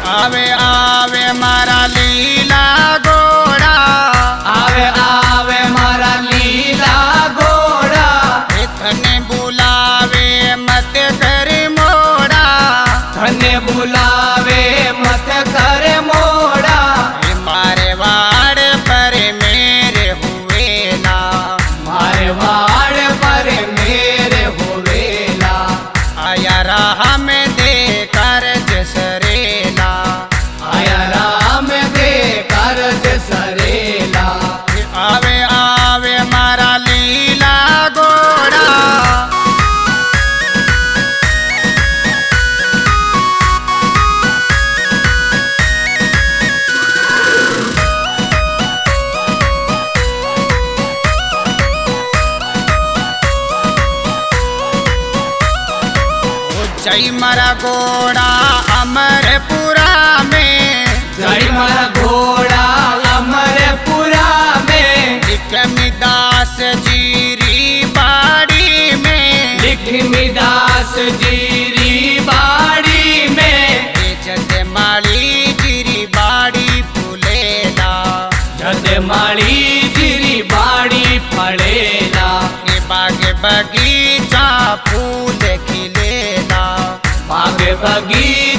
आवे आवे मारा लीला घोड़ा, आवे आवे मारा लीला घोड़ा, थने बुलावे मत कर मोड़ा, थने बुलावे मत कर मोड़ा, मारे वाड़ पर मेरे हुएला, मारे वाड़ पर मेरे हुएला, आया राह में दे कर जसरेला, आया राम दे कर सरेला। आवे आवे मारा लीला घोड़ा, जय मारा घोड़ा अमरपुरा में, जय मारा घोड़ा अमरपुरा में, लिखमिदास जीरी बाड़ी में, लिखमिदास जीरी बाड़ी में, जतमाली जीरी बाड़ी फुलेला, जतमाली जीरी बाड़ी फलेला, बाग बगीचा फूल खिलेला, बाग बगीचा